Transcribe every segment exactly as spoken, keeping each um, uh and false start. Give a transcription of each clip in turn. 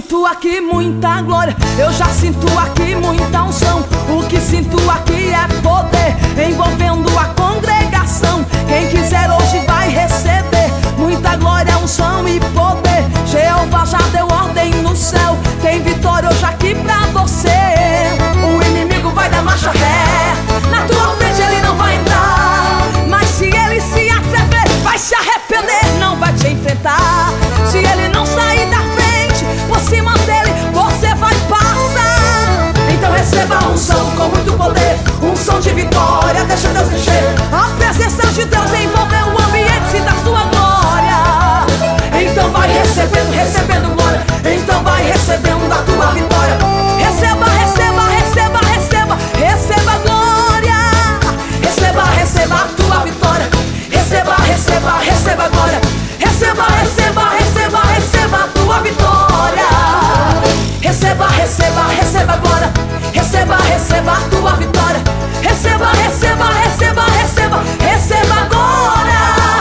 sinto aqui muita glória, eu já sinto aqui muita unção. O que sinto aqui é poder envolvendo a congregação. Quem quiser hoje vai receber muita glória, unção e poder. Jeová já deu ordem no céu, tem vitória hoje aqui pra você. O inimigo vai dar marcha ré, na tua frente ele não vai entrar, mas se ele se atrever, vai se arrepender, não vai te enfrentar. Se ele não sair da frente, por cima dele você vai passar. Então receba a unção com muito poder, unção de vitória, deixa Deus encher. A presença de Deus envolveu o ambiente da sua glória. Então vai recebendo, recebendo glória, então vai recebendo a tua vitória. Receba, receba, receba, receba, receba glória. Receba, receba a tua vitória. Receba, receba, receba glória. Receba, receba, receba, receba a tua vitória. Receba, receba, receba glória. Receba, receba a tua vitória. Receba, receba, receba, receba, receba glória.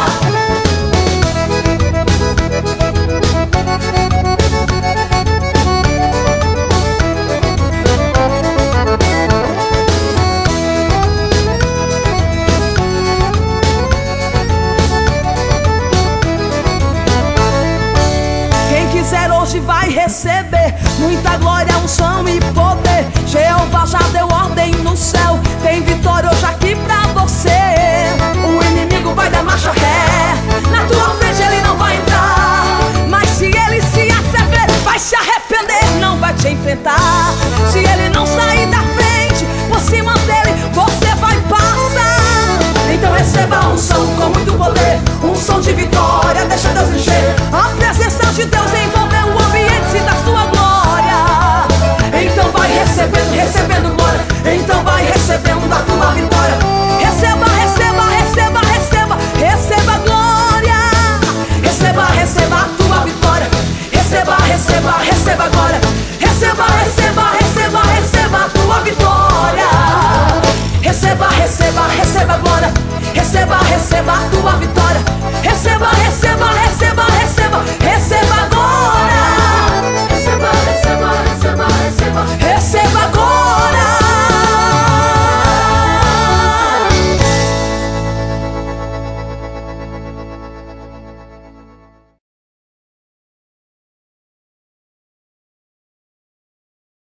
Hoje vai receber muita glória, unção e poder. Jeová já deu ordem no céu, tem vitória hoje aqui pra você. O inimigo vai dar marcha ré, na tua frente ele não vai entrar, mas se ele se atrever, vai se arrepender, não vai te enfrentar. Se ele não sair da frente, por cima dele você vai passar. Então receba a unção com muito poder, unção de vitória, deixa Deus encher. A presença de Deus envolveu o ambiente da sua glória. Então vai recebendo, recebendo glória, então vai recebendo